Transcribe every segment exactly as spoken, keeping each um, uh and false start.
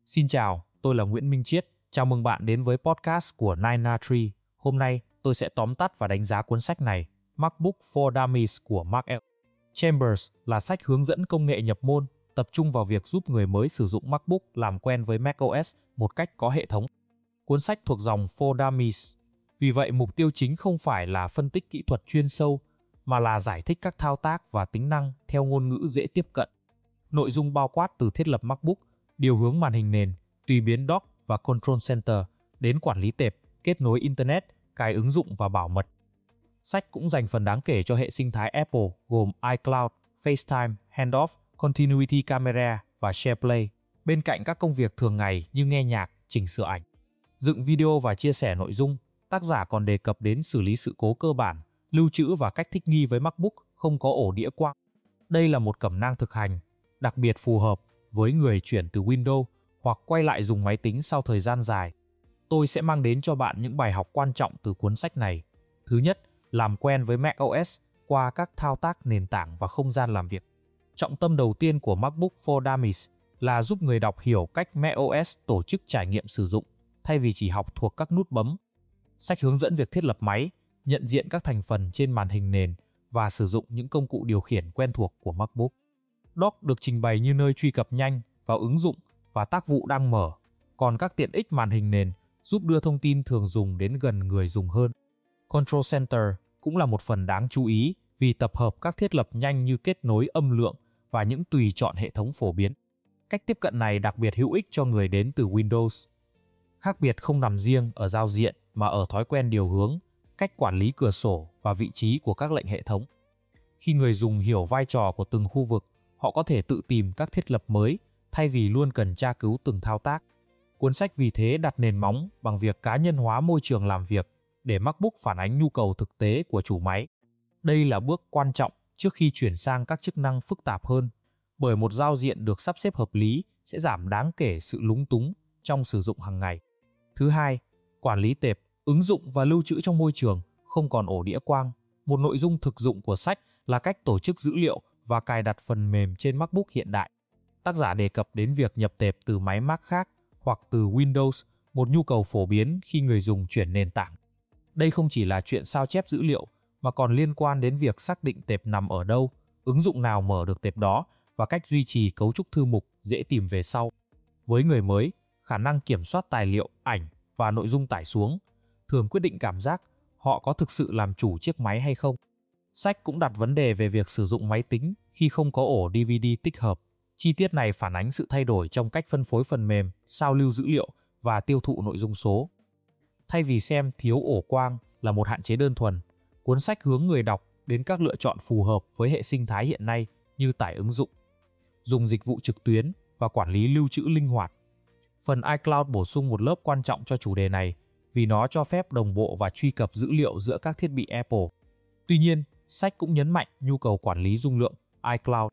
Xin chào, tôi là Nguyễn Minh Chiết. Chào mừng bạn đến với podcast của nine a Tree. Hôm nay, tôi sẽ tóm tắt và đánh giá cuốn sách này, MacBook for Dummies của Mark L. Chambers là sách hướng dẫn công nghệ nhập môn, tập trung vào việc giúp người mới sử dụng MacBook làm quen với macOS một cách có hệ thống. Cuốn sách thuộc dòng For Dummies. Vì vậy, mục tiêu chính không phải là phân tích kỹ thuật chuyên sâu, mà là giải thích các thao tác và tính năng theo ngôn ngữ dễ tiếp cận. Nội dung bao quát từ thiết lập MacBook, điều hướng màn hình nền, tùy biến dock và Control Center, đến quản lý tệp, kết nối Internet, cài ứng dụng và bảo mật. Sách cũng dành phần đáng kể cho hệ sinh thái Apple gồm iCloud, FaceTime, Handoff, Continuity Camera và SharePlay, bên cạnh các công việc thường ngày như nghe nhạc, chỉnh sửa ảnh, dựng video và chia sẻ nội dung. Tác giả còn đề cập đến xử lý sự cố cơ bản, lưu trữ và cách thích nghi với MacBook không có ổ đĩa quang. Đây là một cẩm nang thực hành, đặc biệt phù hợp với người chuyển từ Windows hoặc quay lại dùng máy tính sau thời gian dài. Tôi sẽ mang đến cho bạn những bài học quan trọng từ cuốn sách này. Thứ nhất, làm quen với macOS qua các thao tác nền tảng và không gian làm việc. Trọng tâm đầu tiên của MacBook for Dummies là giúp người đọc hiểu cách macOS tổ chức trải nghiệm sử dụng, thay vì chỉ học thuộc các nút bấm. Sách hướng dẫn việc thiết lập máy, nhận diện các thành phần trên màn hình nền và sử dụng những công cụ điều khiển quen thuộc của MacBook. Dock được trình bày như nơi truy cập nhanh vào ứng dụng và tác vụ đang mở, còn các tiện ích màn hình nền giúp đưa thông tin thường dùng đến gần người dùng hơn. Control Center cũng là một phần đáng chú ý vì tập hợp các thiết lập nhanh như kết nối âm lượng và những tùy chọn hệ thống phổ biến. Cách tiếp cận này đặc biệt hữu ích cho người đến từ Windows. Khác biệt không nằm riêng ở giao diện mà ở thói quen điều hướng, cách quản lý cửa sổ và vị trí của các lệnh hệ thống. Khi người dùng hiểu vai trò của từng khu vực, họ có thể tự tìm các thiết lập mới thay vì luôn cần tra cứu từng thao tác. Cuốn sách vì thế đặt nền móng bằng việc cá nhân hóa môi trường làm việc để MacBook phản ánh nhu cầu thực tế của chủ máy. Đây là bước quan trọng trước khi chuyển sang các chức năng phức tạp hơn, bởi một giao diện được sắp xếp hợp lý sẽ giảm đáng kể sự lúng túng trong sử dụng hàng ngày. Thứ hai, quản lý tệp, ứng dụng và lưu trữ trong môi trường không còn ổ đĩa quang. Một nội dung thực dụng của sách là cách tổ chức dữ liệu và cài đặt phần mềm trên MacBook hiện đại. Tác giả đề cập đến việc nhập tệp từ máy Mac khác hoặc từ Windows, một nhu cầu phổ biến khi người dùng chuyển nền tảng. Đây không chỉ là chuyện sao chép dữ liệu, mà còn liên quan đến việc xác định tệp nằm ở đâu, ứng dụng nào mở được tệp đó và cách duy trì cấu trúc thư mục dễ tìm về sau. Với người mới, khả năng kiểm soát tài liệu, ảnh và nội dung tải xuống thường quyết định cảm giác họ có thực sự làm chủ chiếc máy hay không. Sách cũng đặt vấn đề về việc sử dụng máy tính khi không có ổ đê vê đê tích hợp. Chi tiết này phản ánh sự thay đổi trong cách phân phối phần mềm, sao lưu dữ liệu và tiêu thụ nội dung số. Thay vì xem thiếu ổ quang là một hạn chế đơn thuần, cuốn sách hướng người đọc đến các lựa chọn phù hợp với hệ sinh thái hiện nay như tải ứng dụng, dùng dịch vụ trực tuyến và quản lý lưu trữ linh hoạt. Phần iCloud bổ sung một lớp quan trọng cho chủ đề này vì nó cho phép đồng bộ và truy cập dữ liệu giữa các thiết bị Apple. Tuy nhiên, sách cũng nhấn mạnh nhu cầu quản lý dung lượng iCloud,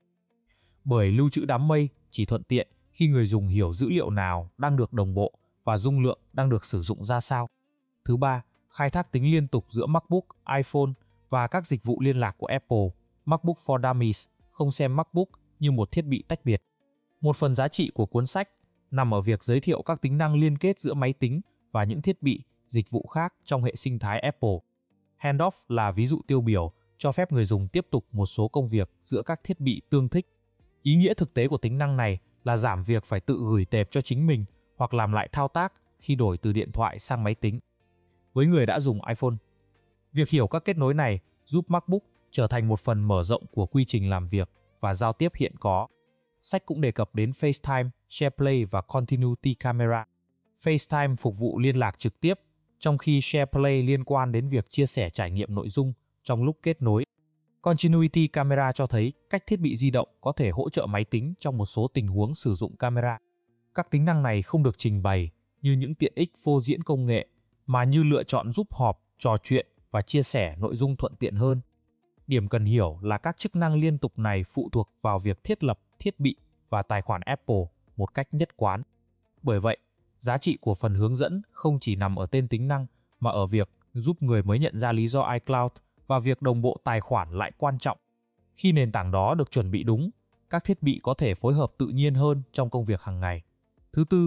bởi lưu trữ đám mây chỉ thuận tiện khi người dùng hiểu dữ liệu nào đang được đồng bộ và dung lượng đang được sử dụng ra sao. Thứ ba, khai thác tính liên tục giữa MacBook, iPhone và các dịch vụ liên lạc của Apple. MacBook for Dummies không xem MacBook như một thiết bị tách biệt. Một phần giá trị của cuốn sách nằm ở việc giới thiệu các tính năng liên kết giữa máy tính và những thiết bị, dịch vụ khác trong hệ sinh thái Apple. Handoff là ví dụ tiêu biểu, cho phép người dùng tiếp tục một số công việc giữa các thiết bị tương thích. Ý nghĩa thực tế của tính năng này là giảm việc phải tự gửi tệp cho chính mình hoặc làm lại thao tác khi đổi từ điện thoại sang máy tính. Với người đã dùng iPhone, việc hiểu các kết nối này giúp MacBook trở thành một phần mở rộng của quy trình làm việc và giao tiếp hiện có. Sách cũng đề cập đến FaceTime, SharePlay và Continuity Camera. FaceTime phục vụ liên lạc trực tiếp, trong khi SharePlay liên quan đến việc chia sẻ trải nghiệm nội dung trong lúc kết nối. Continuity Camera cho thấy cách thiết bị di động có thể hỗ trợ máy tính trong một số tình huống sử dụng camera. Các tính năng này không được trình bày như những tiện ích phô diễn công nghệ, mà như lựa chọn giúp họp, trò chuyện và chia sẻ nội dung thuận tiện hơn. Điểm cần hiểu là các chức năng liên tục này phụ thuộc vào việc thiết lập thiết bị và tài khoản Apple một cách nhất quán. Bởi vậy, giá trị của phần hướng dẫn không chỉ nằm ở tên tính năng, mà ở việc giúp người mới nhận ra lý do iCloud và việc đồng bộ tài khoản lại quan trọng. Khi nền tảng đó được chuẩn bị đúng, các thiết bị có thể phối hợp tự nhiên hơn trong công việc hàng ngày. Thứ tư,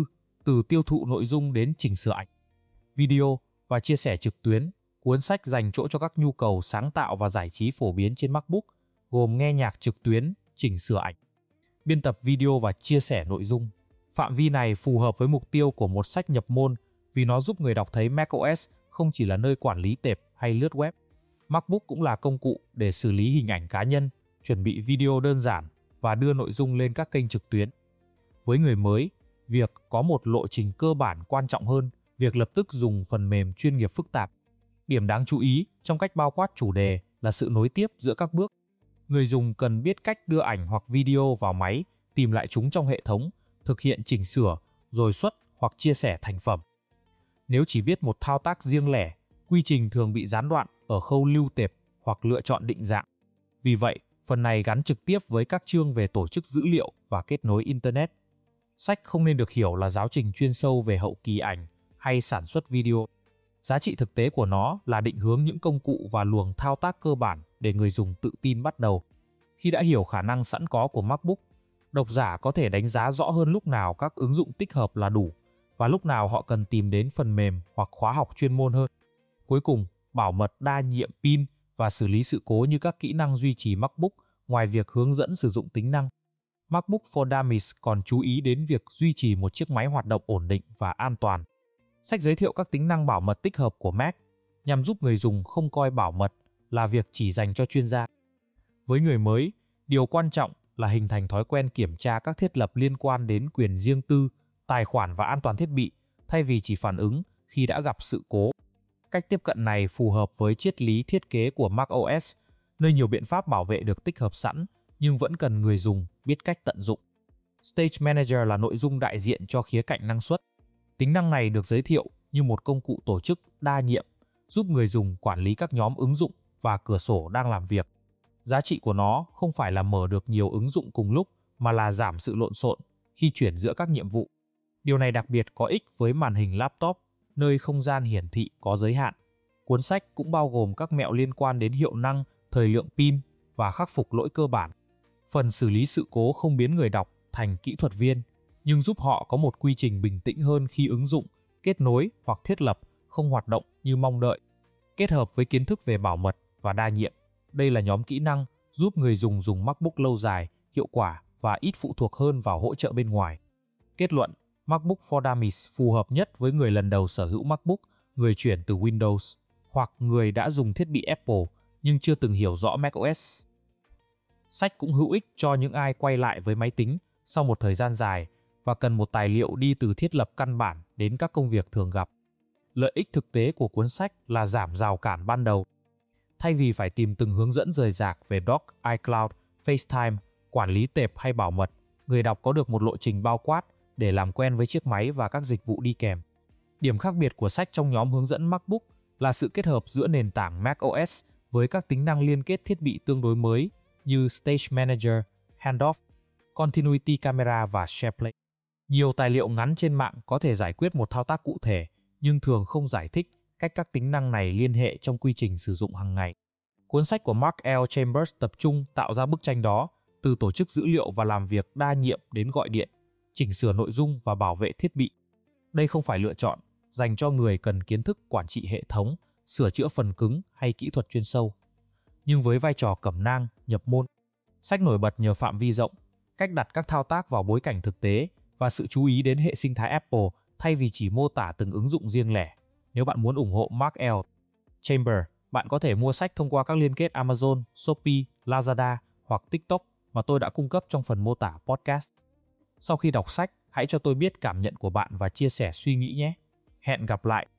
Từ tiêu thụ nội dung đến chỉnh sửa ảnh, video và chia sẻ trực tuyến, cuốn sách dành chỗ cho các nhu cầu sáng tạo và giải trí phổ biến trên MacBook, gồm nghe nhạc trực tuyến, chỉnh sửa ảnh, biên tập video và chia sẻ nội dung. Phạm vi này phù hợp với mục tiêu của một sách nhập môn vì nó giúp người đọc thấy macOS không chỉ là nơi quản lý tệp hay lướt web. MacBook cũng là công cụ để xử lý hình ảnh cá nhân, chuẩn bị video đơn giản và đưa nội dung lên các kênh trực tuyến. Với người mới, việc có một lộ trình cơ bản quan trọng hơn việc lập tức dùng phần mềm chuyên nghiệp phức tạp. Điểm đáng chú ý trong cách bao quát chủ đề là sự nối tiếp giữa các bước. Người dùng cần biết cách đưa ảnh hoặc video vào máy, tìm lại chúng trong hệ thống, thực hiện chỉnh sửa, rồi xuất hoặc chia sẻ thành phẩm. Nếu chỉ viết một thao tác riêng lẻ, quy trình thường bị gián đoạn ở khâu lưu tệp hoặc lựa chọn định dạng. Vì vậy, phần này gắn trực tiếp với các chương về tổ chức dữ liệu và kết nối Internet. Sách không nên được hiểu là giáo trình chuyên sâu về hậu kỳ ảnh hay sản xuất video. Giá trị thực tế của nó là định hướng những công cụ và luồng thao tác cơ bản để người dùng tự tin bắt đầu. Khi đã hiểu khả năng sẵn có của MacBook, độc giả có thể đánh giá rõ hơn lúc nào các ứng dụng tích hợp là đủ và lúc nào họ cần tìm đến phần mềm hoặc khóa học chuyên môn hơn. Cuối cùng, bảo mật đa nhiệm pin và xử lý sự cố như các kỹ năng duy trì MacBook ngoài việc hướng dẫn sử dụng tính năng. MacBook for Dummies còn chú ý đến việc duy trì một chiếc máy hoạt động ổn định và an toàn. Sách giới thiệu các tính năng bảo mật tích hợp của Mac nhằm giúp người dùng không coi bảo mật là việc chỉ dành cho chuyên gia. Với người mới, điều quan trọng là hình thành thói quen kiểm tra các thiết lập liên quan đến quyền riêng tư, tài khoản và an toàn thiết bị, thay vì chỉ phản ứng khi đã gặp sự cố. Cách tiếp cận này phù hợp với triết lý thiết kế của macOS, nơi nhiều biện pháp bảo vệ được tích hợp sẵn nhưng vẫn cần người dùng biết cách tận dụng. Stage Manager là nội dung đại diện cho khía cạnh năng suất. Tính năng này được giới thiệu như một công cụ tổ chức đa nhiệm, giúp người dùng quản lý các nhóm ứng dụng và cửa sổ đang làm việc. Giá trị của nó không phải là mở được nhiều ứng dụng cùng lúc, mà là giảm sự lộn xộn khi chuyển giữa các nhiệm vụ. Điều này đặc biệt có ích với màn hình laptop, nơi không gian hiển thị có giới hạn. Cuốn sách cũng bao gồm các mẹo liên quan đến hiệu năng, thời lượng pin và khắc phục lỗi cơ bản. Phần xử lý sự cố không biến người đọc thành kỹ thuật viên, nhưng giúp họ có một quy trình bình tĩnh hơn khi ứng dụng, kết nối hoặc thiết lập không hoạt động như mong đợi. Kết hợp với kiến thức về bảo mật và đa nhiệm, đây là nhóm kỹ năng giúp người dùng dùng MacBook lâu dài, hiệu quả và ít phụ thuộc hơn vào hỗ trợ bên ngoài. Kết luận, MacBook for Dummies phù hợp nhất với người lần đầu sở hữu MacBook, người chuyển từ Windows, hoặc người đã dùng thiết bị Apple nhưng chưa từng hiểu rõ macOS. Sách cũng hữu ích cho những ai quay lại với máy tính sau một thời gian dài và cần một tài liệu đi từ thiết lập căn bản đến các công việc thường gặp. Lợi ích thực tế của cuốn sách là giảm rào cản ban đầu. Thay vì phải tìm từng hướng dẫn rời rạc về Dock, iCloud, FaceTime, quản lý tệp hay bảo mật, người đọc có được một lộ trình bao quát để làm quen với chiếc máy và các dịch vụ đi kèm. Điểm khác biệt của sách trong nhóm hướng dẫn MacBook là sự kết hợp giữa nền tảng macOS với các tính năng liên kết thiết bị tương đối mới như Stage Manager, Handoff, Continuity Camera và SharePlay. Nhiều tài liệu ngắn trên mạng có thể giải quyết một thao tác cụ thể, nhưng thường không giải thích cách các tính năng này liên hệ trong quy trình sử dụng hàng ngày. Cuốn sách của Mark L. Chambers tập trung tạo ra bức tranh đó, từ tổ chức dữ liệu và làm việc đa nhiệm đến gọi điện, chỉnh sửa nội dung và bảo vệ thiết bị. Đây không phải lựa chọn dành cho người cần kiến thức quản trị hệ thống, sửa chữa phần cứng hay kỹ thuật chuyên sâu. Nhưng với vai trò cẩm nang, nhập môn, sách nổi bật nhờ phạm vi rộng, cách đặt các thao tác vào bối cảnh thực tế và sự chú ý đến hệ sinh thái Apple thay vì chỉ mô tả từng ứng dụng riêng lẻ. Nếu bạn muốn ủng hộ Mark L. Chambers, bạn có thể mua sách thông qua các liên kết Amazon, Shopee, Lazada hoặc TikTok mà tôi đã cung cấp trong phần mô tả podcast. Sau khi đọc sách, hãy cho tôi biết cảm nhận của bạn và chia sẻ suy nghĩ nhé. Hẹn gặp lại!